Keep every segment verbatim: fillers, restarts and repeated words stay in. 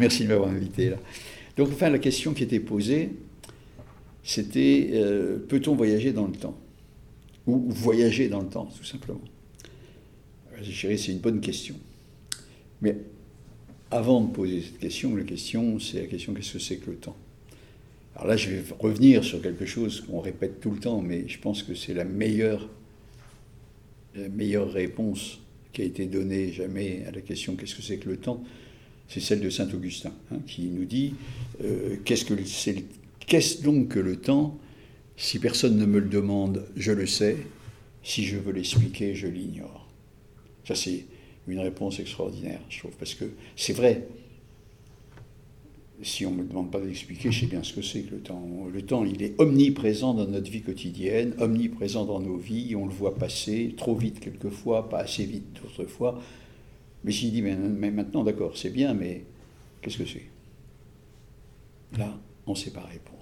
Merci de m'avoir invité là. Donc, enfin, la question qui était posée, c'était euh, peut-on voyager dans le temps? Ou voyager dans le temps, tout simplement. Je dirais c'est une bonne question. Mais avant de poser cette question, la question, c'est la question qu'est-ce que c'est que le temps? Alors là, je vais revenir sur quelque chose qu'on répète tout le temps, mais je pense que c'est la meilleure, la meilleure réponse qui a été donnée jamais à la question qu'est-ce que c'est que le temps? C'est celle de saint Augustin, hein, qui nous dit euh, qu'est-ce que c'est, qu'est-ce donc que le temps? Si personne ne me le demande, je le sais. Si je veux l'expliquer, je l'ignore. Ça, c'est une réponse extraordinaire, je trouve, parce que c'est vrai. Si on ne me demande pas d'expliquer, je sais bien ce que c'est que le temps. Le temps, il est omniprésent dans notre vie quotidienne, omniprésent dans nos vies, on le voit passer, trop vite quelquefois, pas assez vite d'autres fois. Mais s'il dit, mais, mais maintenant, d'accord, c'est bien, mais qu'est-ce que c'est? Là, on ne sait pas répondre.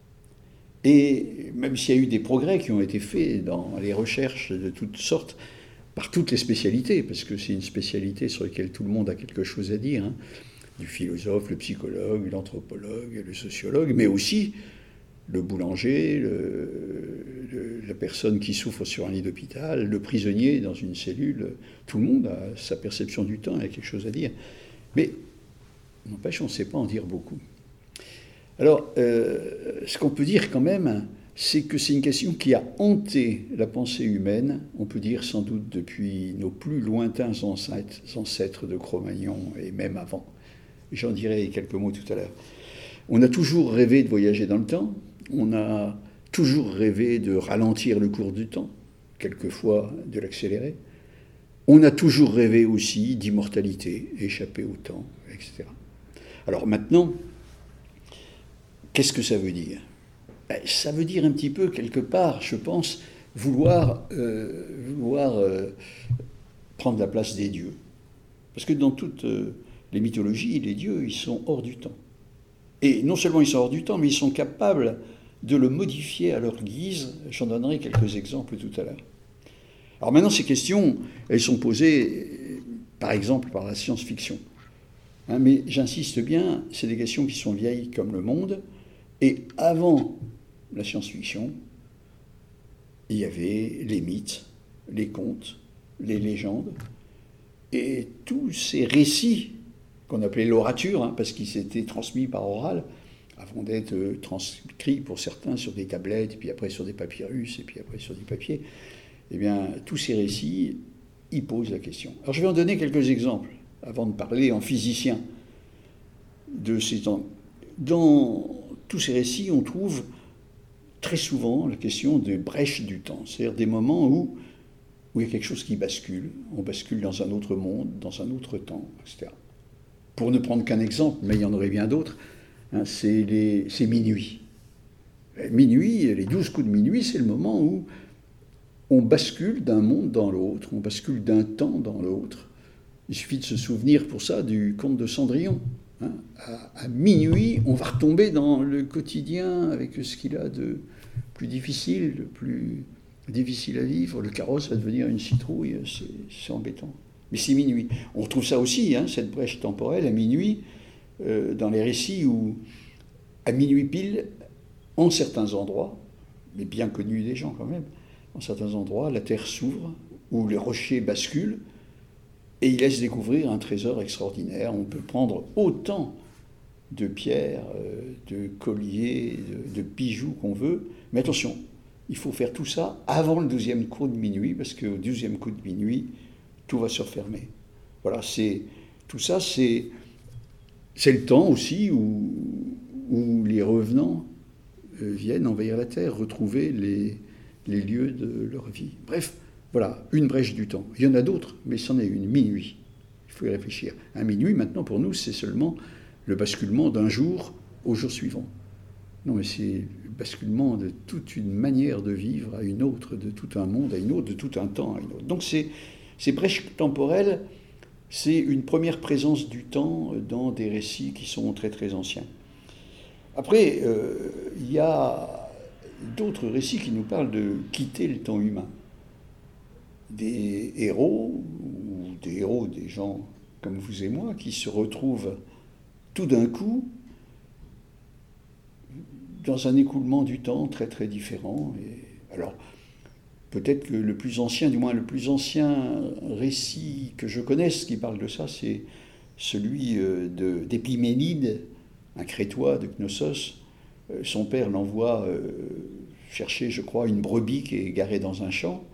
Et même s'il y a eu des progrès qui ont été faits dans les recherches de toutes sortes, par toutes les spécialités, parce que c'est une spécialité sur laquelle tout le monde a quelque chose à dire, hein, du philosophe, le psychologue, l'anthropologue, le sociologue, mais aussi le boulanger, le, le, la personne qui souffre sur un lit d'hôpital, le prisonnier dans une cellule. Tout le monde a sa perception du temps et a quelque chose à dire. Mais, n'empêche, on ne sait pas en dire beaucoup. Alors, euh, ce qu'on peut dire quand même, c'est que c'est une question qui a hanté la pensée humaine, on peut dire sans doute depuis nos plus lointains ancêtres, ancêtres de Cro-Magnon et même avant. J'en dirai quelques mots tout à l'heure. On a toujours rêvé de voyager dans le temps, on a toujours rêvé de ralentir le cours du temps, quelquefois de l'accélérer. On a toujours rêvé aussi d'immortalité, échapper au temps, et cetera. Alors maintenant, qu'est-ce que ça veut dire? Ben, ça veut dire un petit peu, quelque part, je pense, vouloir, euh, vouloir euh, prendre la place des dieux. Parce que dans toutes euh, les mythologies, les dieux, ils sont hors du temps. Et non seulement ils sont hors du temps, mais ils sont capables de le modifier à leur guise. J'en donnerai quelques exemples tout à l'heure. Alors maintenant, ces questions, elles sont posées, par exemple, par la science-fiction. Hein, mais j'insiste bien, c'est des questions qui sont vieilles comme le monde. Et avant la science-fiction, il y avait les mythes, les contes, les légendes, et tous ces récits qu'on appelait l'orature, hein, parce qu'ils étaient transmis par oral, avant d'être transcrits pour certains sur des tablettes, et puis après sur des papyrus, et puis après sur des papiers, eh bien, tous ces récits, ils posent la question. Alors je vais en donner quelques exemples, avant de parler en physicien de ces temps. Dans tous ces récits, on trouve très souvent la question de brèches du temps, c'est-à-dire des moments où, où il y a quelque chose qui bascule, on bascule dans un autre monde, dans un autre temps, et cetera. Pour ne prendre qu'un exemple, mais il y en aurait bien d'autres, hein, c'est, les, c'est minuit. Minuit, les douze coups de minuit, c'est le moment où on bascule d'un monde dans l'autre, on bascule d'un temps dans l'autre. Il suffit de se souvenir pour ça du conte de Cendrillon. Hein, à, à minuit, on va retomber dans le quotidien avec ce qu'il a de plus difficile, de plus difficile à vivre. Le carrosse va devenir une citrouille, c'est, c'est embêtant. Mais c'est minuit. On retrouve ça aussi, hein, cette brèche temporelle, à minuit, euh, dans les récits où, à minuit pile, en certains endroits, mais bien connus des gens quand même, en certains endroits, la terre s'ouvre, où les rochers basculent, et il laisse découvrir un trésor extraordinaire. On peut prendre autant de pierres, de colliers, de, de bijoux qu'on veut. Mais attention, il faut faire tout ça avant le douzième coup de minuit, parce qu'au douzième coup de minuit, tout va se refermer. Voilà, c'est, tout ça, c'est, c'est le temps aussi où, où les revenants viennent envahir la terre, retrouver les, les lieux de leur vie. Bref, voilà, une brèche du temps. Il y en a d'autres, mais c'en est une, minuit. Il faut y réfléchir. Un minuit, maintenant, pour nous, c'est seulement le basculement d'un jour au jour suivant. Non, mais c'est le basculement de toute une manière de vivre à une autre, de tout un monde à une autre, de tout un temps à une autre. Donc, c'est, ces brèches temporelles, c'est une première présence du temps dans des récits qui sont très, très anciens. Après, euh, il y a d'autres récits qui nous parlent de quitter le temps humain. Des héros, ou des héros, des gens comme vous et moi, qui se retrouvent tout d'un coup, dans un écoulement du temps très très différent. Et alors, peut-être que le plus ancien, du moins le plus ancien récit que je connaisse qui parle de ça, c'est celui de, d'Épiménide, un Crétois de Knossos. Son père l'envoie euh, chercher, je crois, une brebis qui est garée dans un champ.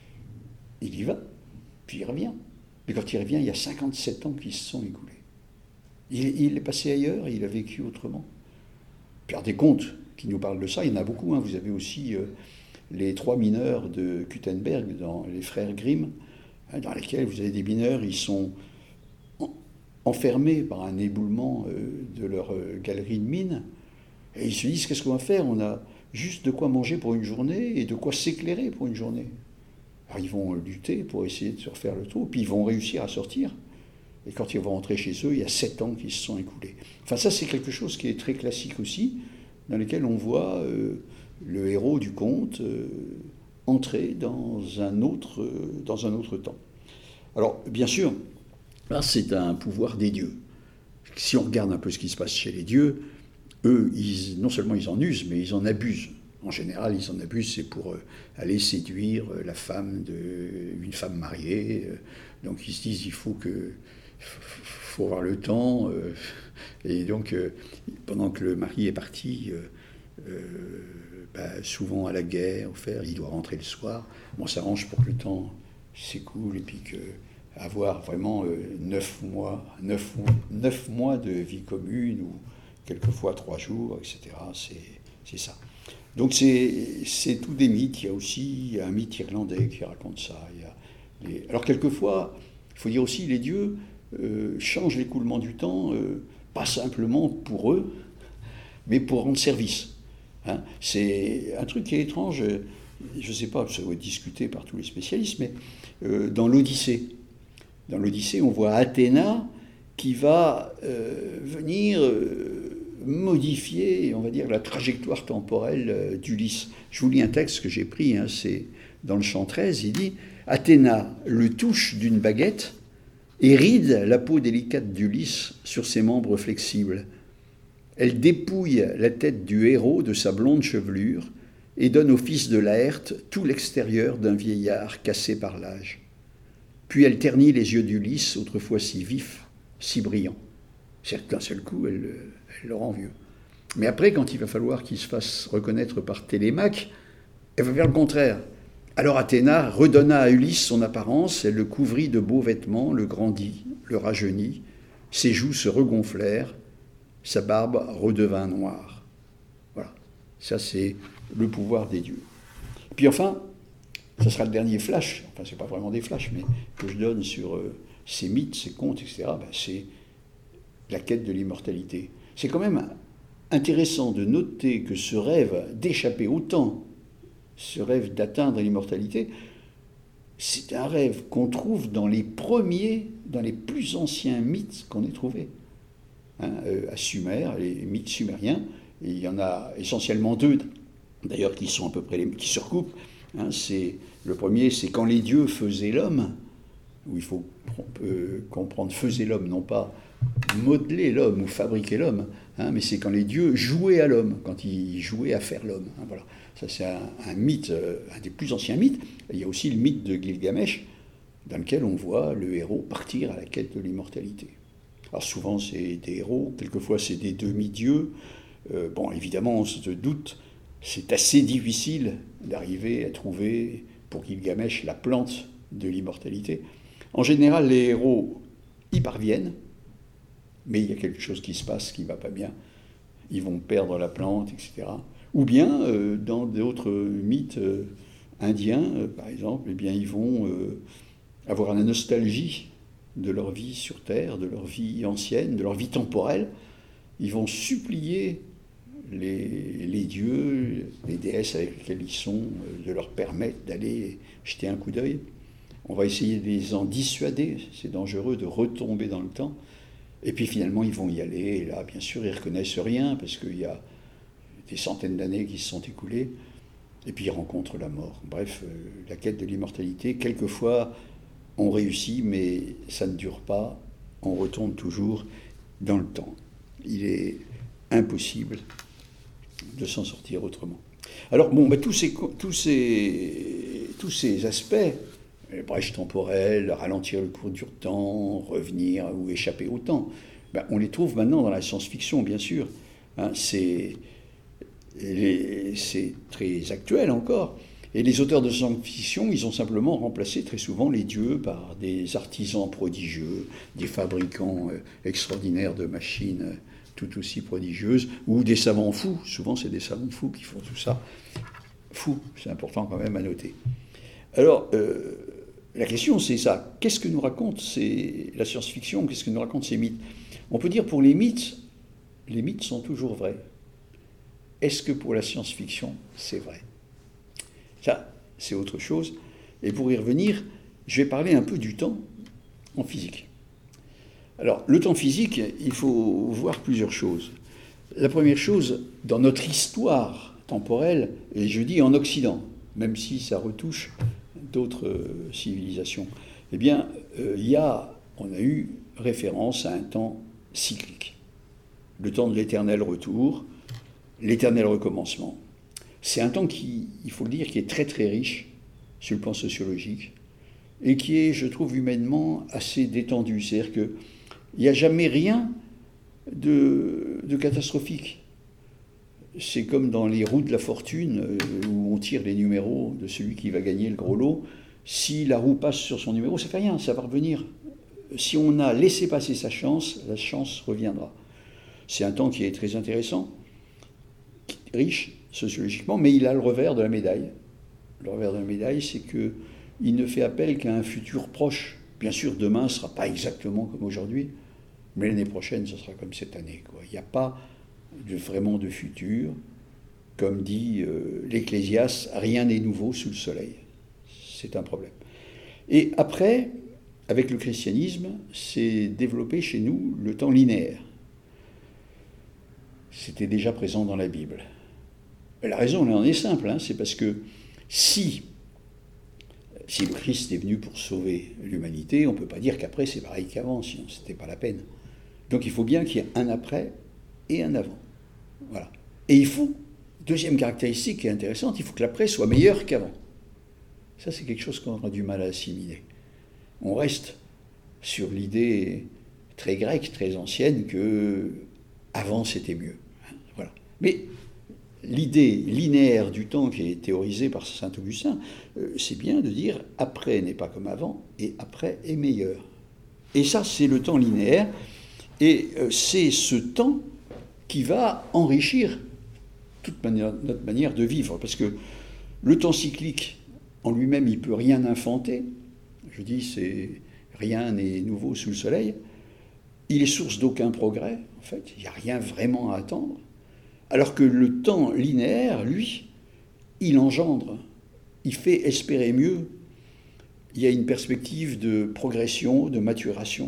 Il y va, puis il revient. Mais quand il revient, il y a cinquante-sept ans qui se sont écoulés. Il, il est passé ailleurs, il a vécu autrement. Puis il y a des contes qui nous parlent de ça, il y en a beaucoup. Hein. Vous avez aussi euh, les trois mineurs de Gutenberg, dans les frères Grimm, hein, dans lesquels vous avez des mineurs, ils sont en, enfermés par un éboulement euh, de leur euh, galerie de mines, et ils se disent, qu'est-ce qu'on va faire? On a juste de quoi manger pour une journée et de quoi s'éclairer pour une journée. Alors ils vont lutter pour essayer de se refaire le trou, puis ils vont réussir à sortir. Et quand ils vont rentrer chez eux, il y a sept ans qui se sont écoulés. Enfin, ça, c'est quelque chose qui est très classique aussi, dans lequel on voit euh, le héros du conte euh, entrer dans un, autre, euh, dans un autre temps. Alors, bien sûr, là, c'est un pouvoir des dieux. Si on regarde un peu ce qui se passe chez les dieux, eux, ils, non seulement ils en usent, mais ils en abusent. En général, ils en abusent, c'est pour euh, aller séduire euh, la femme de, une femme mariée. Euh, donc ils se disent, il faut que, faut avoir le temps. Euh, et donc, euh, pendant que le mari est parti, euh, euh, bah, souvent à la guerre, au fer, il doit rentrer le soir. On s'arrange pour que le temps s'écoule et puis que avoir vraiment euh, neuf mois, neuf, neuf mois de vie commune ou quelquefois trois jours, et cetera. C'est, c'est ça. Donc c'est, c'est tout des mythes. Il y a aussi un mythe irlandais qui raconte ça. Il y a les... Alors quelquefois, il faut dire aussi, les dieux euh, changent l'écoulement du temps, euh, pas simplement pour eux, mais pour rendre service. Hein, c'est un truc qui est étrange, je ne sais pas, ça doit être discuté par tous les spécialistes, mais euh, dans l'Odyssée, dans l'Odyssée, on voit Athéna qui va euh, venir euh, modifier, on va dire, la trajectoire temporelle euh, d'Ulysse. Je vous lis un texte que j'ai pris, hein, c'est dans le chant treize, il dit « Athéna le touche d'une baguette et ride la peau délicate d'Ulysse sur ses membres flexibles. Elle dépouille la tête du héros de sa blonde chevelure et donne au fils de Laërte tout l'extérieur d'un vieillard cassé par l'âge. Puis elle ternit les yeux d'Ulysse, autrefois si vifs, si brillants. Certes, d'un seul coup, elle, elle le rend vieux. Mais après, quand il va falloir qu'il se fasse reconnaître par Télémaque, elle va faire le contraire. Alors Athéna redonna à Ulysse son apparence, elle le couvrit de beaux vêtements, le grandit, le rajeunit, ses joues se regonflèrent, sa barbe redevint noire. Voilà, ça c'est le pouvoir des dieux. Puis enfin, ça sera le dernier flash, enfin c'est pas vraiment des flashs, mais que je donne sur euh, ces mythes, ces contes, et cetera, ben, c'est la quête de l'immortalité. C'est quand même intéressant de noter que ce rêve d'échapper au temps, ce rêve d'atteindre l'immortalité, c'est un rêve qu'on trouve dans les premiers, dans les plus anciens mythes qu'on ait trouvés. Hein, euh, à Sumer, les mythes sumériens, et il y en a essentiellement deux, d'ailleurs, qui sont à peu près les, qui se recoupent. Hein, c'est, le premier, c'est quand les dieux faisaient l'homme, où il faut euh, comprendre faisaient l'homme, non pas modeler l'homme ou fabriquer l'homme, hein, mais c'est quand les dieux jouaient à l'homme, quand ils jouaient à faire l'homme. Hein, voilà. Ça, c'est un, un mythe, euh, un des plus anciens mythes. Il y a aussi le mythe de Gilgamesh, dans lequel on voit le héros partir à la quête de l'immortalité. Alors souvent, c'est des héros, quelquefois c'est des demi-dieux. Euh, bon, évidemment, on se doute, c'est assez difficile d'arriver à trouver, pour Gilgamesh, la plante de l'immortalité. En général, les héros y parviennent, mais il y a quelque chose qui se passe qui ne va pas bien. Ils vont perdre la plante, et cetera. Ou bien, euh, dans d'autres mythes euh, indiens, euh, par exemple, eh bien, ils vont euh, avoir la nostalgie de leur vie sur Terre, de leur vie ancienne, de leur vie temporelle. Ils vont supplier les, les dieux, les déesses avec lesquelles ils sont, euh, de leur permettre d'aller jeter un coup d'œil. On va essayer de les en dissuader, c'est dangereux de retomber dans le temps. Et puis finalement, ils vont y aller, et là, bien sûr, ils ne reconnaissent rien, parce qu'il y a des centaines d'années qui se sont écoulées, et puis ils rencontrent la mort. Bref, euh, la quête de l'immortalité, quelquefois, on réussit, mais ça ne dure pas, on retombe toujours dans le temps. il est impossible de s'en sortir autrement. Alors, bon, ben, tous, ces, tous, ces, tous ces aspects, les brèches temporelles, ralentir le cours du temps, revenir ou échapper au temps, ben, on les trouve maintenant dans la science-fiction, bien sûr. Hein, c'est, les, c'est très actuel encore. Et les auteurs de science-fiction, ils ont simplement remplacé très souvent les dieux par des artisans prodigieux, des fabricants euh, extraordinaires de machines euh, tout aussi prodigieuses, ou des savants fous. Souvent, c'est des savants fous qui font tout ça. Fous, c'est important quand même à noter. Alors, euh, la question, c'est ça. Qu'est-ce que nous raconte ces, la science-fiction? Qu'est-ce que nous racontent ces mythes? On peut dire pour les mythes, les mythes sont toujours vrais. Est-ce que pour la science-fiction, c'est vrai? Ça, c'est autre chose. Et pour y revenir, je vais parler un peu du temps en physique. Alors, le temps physique, il faut voir plusieurs choses. La première chose, dans notre histoire temporelle, et je dis en Occident, même si ça retouche d'autres euh, civilisations, eh bien, euh, il y a, on a eu référence à un temps cyclique. Le temps de l'éternel retour, l'éternel recommencement. C'est un temps qui, il faut le dire, qui est très très riche sur le plan sociologique et qui est, je trouve, humainement assez détendu. C'est-à-dire qu'il n'y a jamais rien de, de catastrophique. C'est comme dans les roues de la fortune où on tire les numéros de celui qui va gagner le gros lot. Si la roue passe sur son numéro, ça ne fait rien, ça va revenir. Si on a laissé passer sa chance, la chance reviendra. C'est un temps qui est très intéressant, riche sociologiquement, mais il a le revers de la médaille. Le revers de la médaille, c'est qu'il ne fait appel qu'à un futur proche. Bien sûr, demain ne sera pas exactement comme aujourd'hui, mais l'année prochaine, ce sera comme cette année, quoi. Il n'y a pas de, vraiment de futur. Comme dit euh, l'Ecclésiaste, rien n'est nouveau sous le soleil. C'est un problème. Et après, avec le christianisme, s'est développé chez nous le temps linéaire. C'était déjà présent dans la Bible. La raison, elle en est simple, hein, c'est parce que si, si le Christ est venu pour sauver l'humanité, on ne peut pas dire qu'après c'est pareil qu'avant, sinon ce n'était pas la peine. Donc il faut bien qu'il y ait un après et un avant. Voilà. Et il faut, deuxième caractéristique qui est intéressante, il faut que l'après soit meilleur qu'avant. Ça, c'est quelque chose qu'on a du mal à assimiler. On reste sur l'idée très grecque, très ancienne, que avant c'était mieux. Voilà. Mais l'idée linéaire du temps qui est théorisée par saint Augustin, euh, c'est bien de dire après n'est pas comme avant et après est meilleur. Et ça, c'est le temps linéaire, et euh, c'est ce temps qui va enrichir toute manière, notre manière de vivre, parce que le temps cyclique en lui-même, il ne peut rien inventer. Je dis, c'est rien n'est nouveau sous le soleil. Il est source d'aucun progrès, en fait. Il n'y a rien vraiment à attendre. Alors que le temps linéaire, lui, il engendre, il fait espérer mieux. Il y a une perspective de progression, de maturation.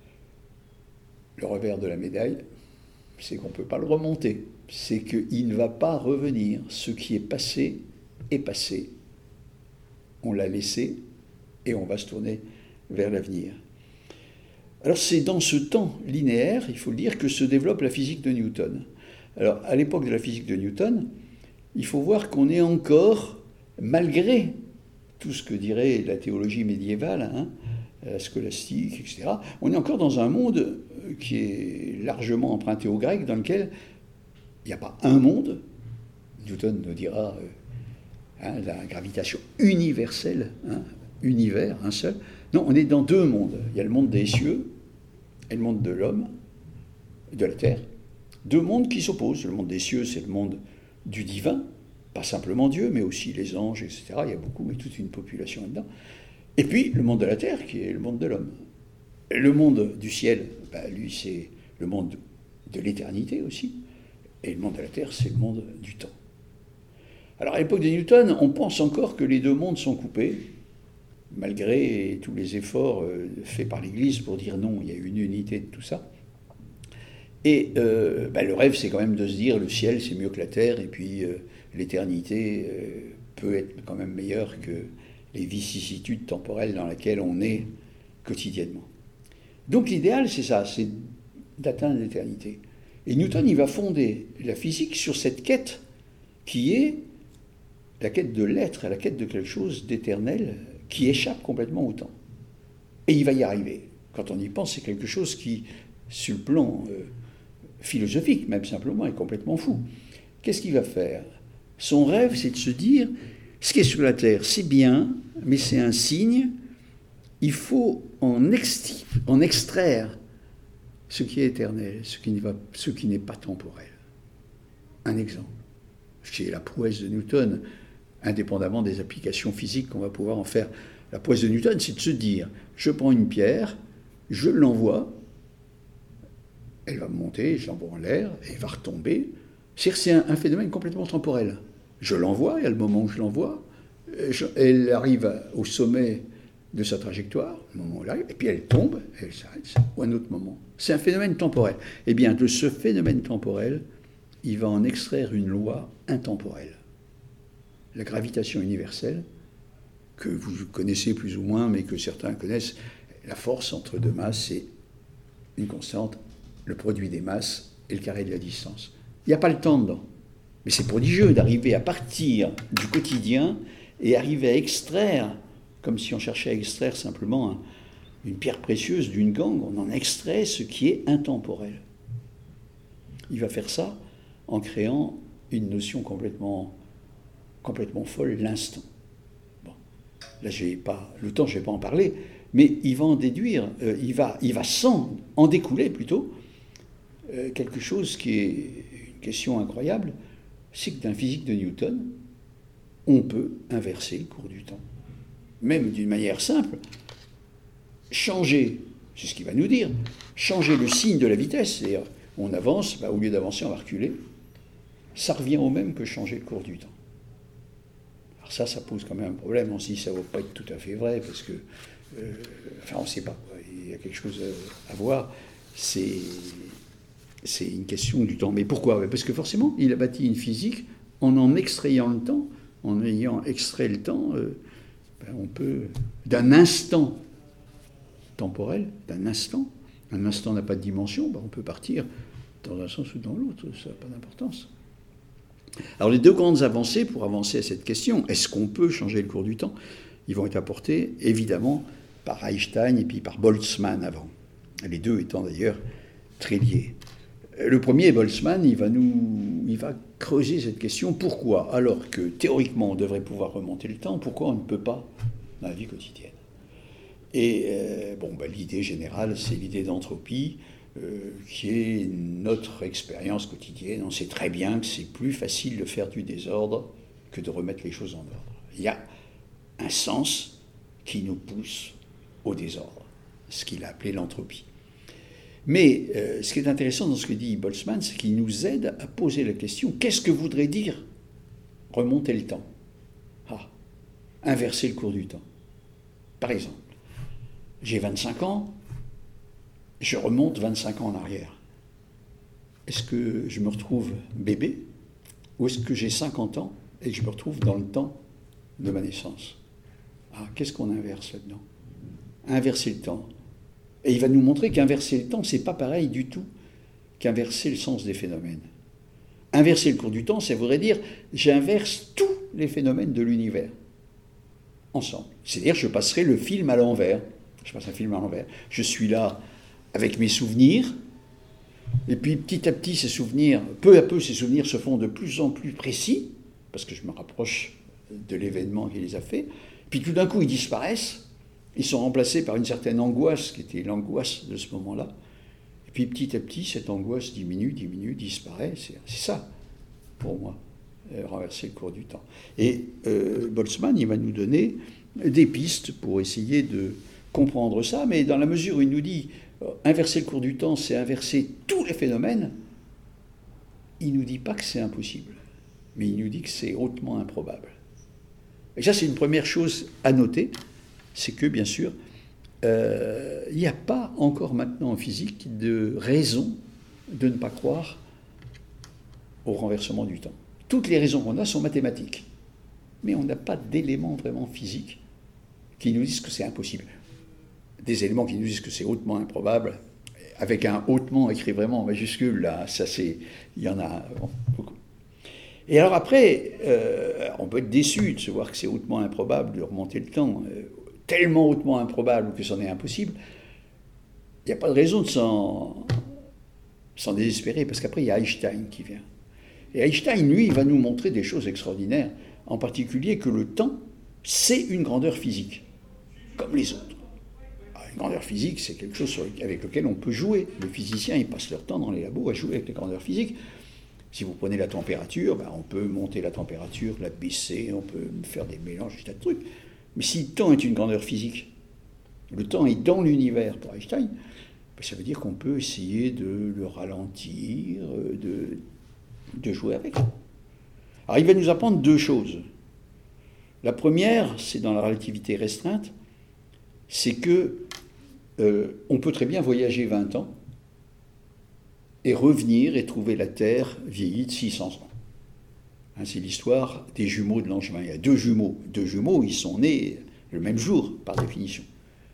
Le revers de la médaille, c'est qu'on ne peut pas le remonter. C'est qu'il ne va pas revenir. Ce qui est passé est passé. On l'a laissé et on va se tourner vers l'avenir. Alors c'est dans ce temps linéaire, il faut le dire, que se développe la physique de Newton. Alors, à l'époque de la physique de Newton, il faut voir qu'on est encore, malgré tout ce que dirait la théologie médiévale, hein, la scolastique, et cetera, on est encore dans un monde qui est largement emprunté au grec, dans lequel il n'y a pas un monde. Newton nous dira euh, hein, la gravitation universelle, hein, univers, un seul. Non, on est dans deux mondes. Il y a le monde des cieux et le monde de l'homme, de la terre. Deux mondes qui s'opposent. Le monde des cieux, c'est le monde du divin, pas simplement Dieu, mais aussi les anges, et cetera. Il y a beaucoup, et toute une population là-dedans. Et puis, le monde de la terre, qui est le monde de l'homme. Le monde du ciel, bah, lui, c'est le monde de l'éternité aussi. Et le monde de la terre, c'est le monde du temps. Alors, à l'époque de Newton, on pense encore que les deux mondes sont coupés, malgré tous les efforts faits par l'Église pour dire non, il y a une unité de tout ça. Et euh, bah, le rêve, c'est quand même de se dire le ciel, c'est mieux que la terre, et puis euh, l'éternité euh, peut être quand même meilleure que les vicissitudes temporelles dans lesquelles on est quotidiennement. Donc l'idéal, c'est ça, c'est d'atteindre l'éternité. Et Newton, il va fonder la physique sur cette quête qui est la quête de l'être, la quête de quelque chose d'éternel qui échappe complètement au temps. Et il va y arriver. Quand on y pense, c'est quelque chose qui, sur le plan euh, philosophique, même simplement, est complètement fou. Qu'est-ce qu'il va faire? Son rêve, c'est de se dire, ce qui est sur la Terre, c'est bien, mais c'est un signe, il faut en, ex- en extraire ce qui est éternel, ce qui, va, ce qui n'est pas temporel. Un exemple, c'est la prouesse de Newton, indépendamment des applications physiques qu'on va pouvoir en faire. La prouesse de Newton, c'est de se dire, je prends une pierre, je l'envoie, elle va monter, je l'envoie en l'air, elle va retomber. C'est-à-dire c'est un, un phénomène complètement temporel. Je l'envoie, et à le moment où je l'envoie, je, elle arrive au sommet de sa trajectoire, au moment où elle arrive, et puis elle tombe, elle s'arrête, ou à un autre moment. C'est un phénomène temporel. Eh bien, de ce phénomène temporel, il va en extraire une loi intemporelle. La gravitation universelle, que vous connaissez plus ou moins, mais que certains connaissent, la force entre deux masses, c'est une constante, le produit des masses et le carré de la distance. Il n'y a pas le temps dedans. Mais c'est prodigieux d'arriver à partir du quotidien et arriver à extraire, comme si on cherchait à extraire simplement un, une pierre précieuse d'une gangue, on en extrait ce qui est intemporel. Il va faire ça en créant une notion complètement, complètement folle, l'instant. Bon. Là, j'ai pas, le temps, je ne vais pas en parler, mais il va en déduire, euh, il va, il va s'en, en découler plutôt, euh, quelque chose qui est une question incroyable, c'est que dans la physique de Newton, on peut inverser le cours du temps. Même d'une manière simple, changer, c'est ce qu'il va nous dire, changer le signe de la vitesse, c'est-à-dire on avance, bah, au lieu d'avancer, on va reculer, ça revient au même que changer le cours du temps. Alors ça, ça pose quand même un problème, on se dit ça ne va pas être tout à fait vrai, parce que, euh, enfin on ne sait pas, il y a quelque chose à voir, c'est... C'est une question du temps. Mais pourquoi? Parce que forcément, il a bâti une physique en en extrayant le temps, en ayant extrait le temps, euh, ben on peut, d'un instant temporel, d'un instant, un instant n'a pas de dimension, ben on peut partir dans un sens ou dans l'autre, ça n'a pas d'importance. Alors les deux grandes avancées pour avancer à cette question, est-ce qu'on peut changer le cours du temps? Ils vont être apportés évidemment par Einstein et puis par Boltzmann avant. Les deux étant d'ailleurs très liés. Le premier, Boltzmann, il va, nous, il va creuser cette question. Pourquoi, alors que théoriquement on devrait pouvoir remonter le temps, pourquoi on ne peut pas dans la vie quotidienne? Et euh, bon, ben, l'idée générale, c'est l'idée d'entropie, euh, qui est notre expérience quotidienne. On sait très bien que c'est plus facile de faire du désordre que de remettre les choses en ordre. Il y a un sens qui nous pousse au désordre, ce qu'il a appelé l'entropie. Mais euh, ce qui est intéressant dans ce que dit Boltzmann, c'est qu'il nous aide à poser la question, qu'est-ce que voudrait dire remonter le temps? Ah, inverser le cours du temps. Par exemple, j'ai vingt-cinq ans, je remonte vingt-cinq ans en arrière. Est-ce que je me retrouve bébé ou est-ce que j'ai cinquante ans et que je me retrouve dans le temps de ma naissance? Ah, qu'est-ce qu'on inverse là-dedans? Inverser le temps. Et il va nous montrer qu'inverser le temps, ce n'est pas pareil du tout qu'inverser le sens des phénomènes. Inverser le cours du temps, ça voudrait dire j'inverse tous les phénomènes de l'univers ensemble. C'est-à-dire je passerai le film à l'envers. Je passe un film à l'envers. Je suis là avec mes souvenirs, et puis petit à petit, ces souvenirs, peu à peu, ces souvenirs se font de plus en plus précis, parce que je me rapproche de l'événement qui les a faits. Puis tout d'un coup, ils disparaissent. Ils sont remplacés par une certaine angoisse, qui était l'angoisse de ce moment-là. Et puis petit à petit, cette angoisse diminue, diminue, disparaît. C'est, c'est ça, pour moi, euh, renverser le cours du temps. Et euh, Boltzmann, il va nous donner des pistes pour essayer de comprendre ça, mais dans la mesure où il nous dit euh, inverser le cours du temps, c'est inverser tous les phénomènes, il ne nous dit pas que c'est impossible, mais il nous dit que c'est hautement improbable. Et ça, c'est une première chose à noter. C'est que, bien sûr, euh, il n'y a pas encore maintenant en physique de raison de ne pas croire au renversement du temps. Toutes les raisons qu'on a sont mathématiques, mais on n'a pas d'éléments vraiment physiques qui nous disent que c'est impossible. Des éléments qui nous disent que c'est hautement improbable, avec un hautement écrit vraiment en majuscule, là, ça c'est, il y en a bon, beaucoup. Et alors après, euh, on peut être déçu de se voir que c'est hautement improbable de remonter le temps, euh, tellement hautement improbable que c'en est impossible. Il n'y a pas de raison de s'en, s'en désespérer, parce qu'après il y a Einstein qui vient. Et Einstein, lui, il va nous montrer des choses extraordinaires, en particulier que le temps, c'est une grandeur physique, comme les autres. Alors, une grandeur physique, c'est quelque chose avec lequel on peut jouer. Les physiciens, ils passent leur temps dans les labos à jouer avec les grandeurs physiques. Si vous prenez la température, ben on peut monter la température, la baisser, on peut faire des mélanges, des tas de trucs. Mais si le temps est une grandeur physique, le temps est dans l'univers pour Einstein, ben ça veut dire qu'on peut essayer de le ralentir, de, de jouer avec. Alors il va nous apprendre deux choses. La première, c'est dans la relativité restreinte, c'est que euh, on peut très bien voyager vingt ans et revenir et trouver la Terre vieillie de six cents ans. Hein, c'est l'histoire des jumeaux de Langevin. Il y a deux jumeaux. Deux jumeaux, ils sont nés le même jour, par définition.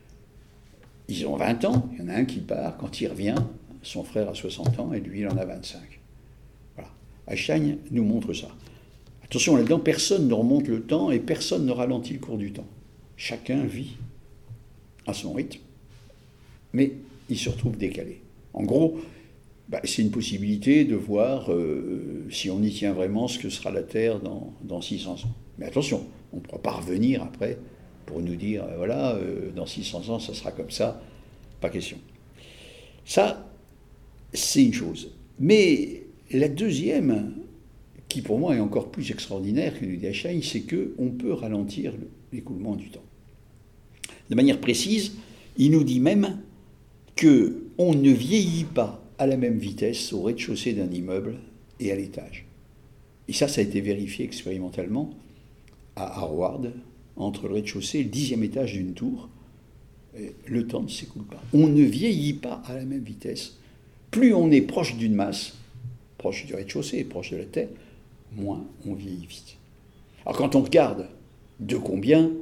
Ils ont vingt ans, il y en a un qui part, quand il revient, son frère a soixante ans et lui, il en a vingt-cinq. Voilà. Einstein nous montre ça. Attention, là-dedans, personne ne remonte le temps et personne ne ralentit le cours du temps. Chacun vit à son rythme, mais il se retrouve décalé. En gros, bah, c'est une possibilité de voir euh, si on y tient vraiment ce que sera la Terre dans, dans six cents ans. Mais attention, on ne pourra pas revenir après pour nous dire, euh, voilà, euh, dans six cents ans, ça sera comme ça, pas question. Ça, c'est une chose. Mais la deuxième, qui pour moi est encore plus extraordinaire que nous dit Einstein, c'est qu'on peut ralentir l'écoulement du temps. De manière précise, il nous dit même qu'on ne vieillit pas à la même vitesse au rez-de-chaussée d'un immeuble et à l'étage. Et ça, ça a été vérifié expérimentalement à Harvard, entre le rez-de-chaussée et le dixième étage d'une tour. Et le temps ne s'écoule pas. On ne vieillit pas à la même vitesse. Plus on est proche d'une masse, proche du rez-de-chaussée, proche de la Terre, moins on vieillit vite. Alors quand on regarde de combien,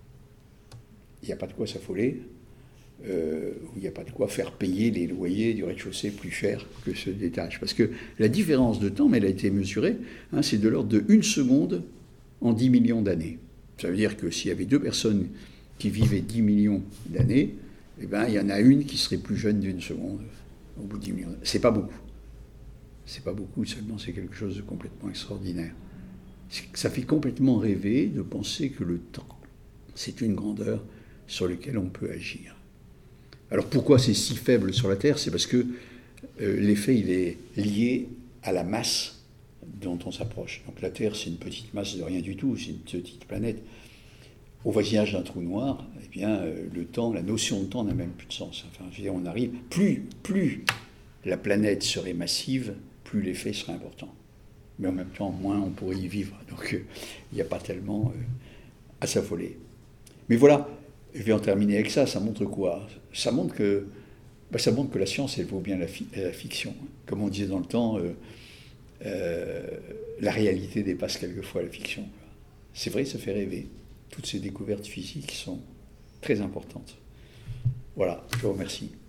il n'y a pas de quoi s'affoler. Euh, où il n'y a pas de quoi faire payer les loyers du rez-de-chaussée plus cher que ceux d'étage. Parce que la différence de temps, mais elle a été mesurée, hein, c'est de l'ordre de une seconde en dix millions d'années. Ça veut dire que s'il y avait deux personnes qui vivaient dix millions d'années, eh ben, il y en a une qui serait plus jeune d'une seconde au bout de dix millions d'années. C'est pas beaucoup. C'est pas beaucoup, seulement c'est quelque chose de complètement extraordinaire. Ça fait complètement rêver de penser que le temps, c'est une grandeur sur laquelle on peut agir. Alors pourquoi c'est si faible sur la Terre? C'est parce que euh, l'effet il est lié à la masse dont on s'approche. Donc la Terre, c'est une petite masse de rien du tout, c'est une petite planète. Au voisinage d'un trou noir, eh bien, euh, le temps, la notion de temps n'a même plus de sens. Enfin, je veux dire, on arrive, plus, plus la planète serait massive, plus l'effet serait important. Mais en même temps, moins on pourrait y vivre. Donc il euh, n'y a pas tellement euh, à s'affoler. Mais voilà. Je vais en terminer avec ça. Ça montre quoi? Ça montre que, ben ça montre que la science, elle vaut bien la, fi- la fiction. Comme on disait dans le temps, euh, euh, la réalité dépasse quelquefois la fiction. C'est vrai, ça fait rêver. Toutes ces découvertes physiques sont très importantes. Voilà, je vous remercie.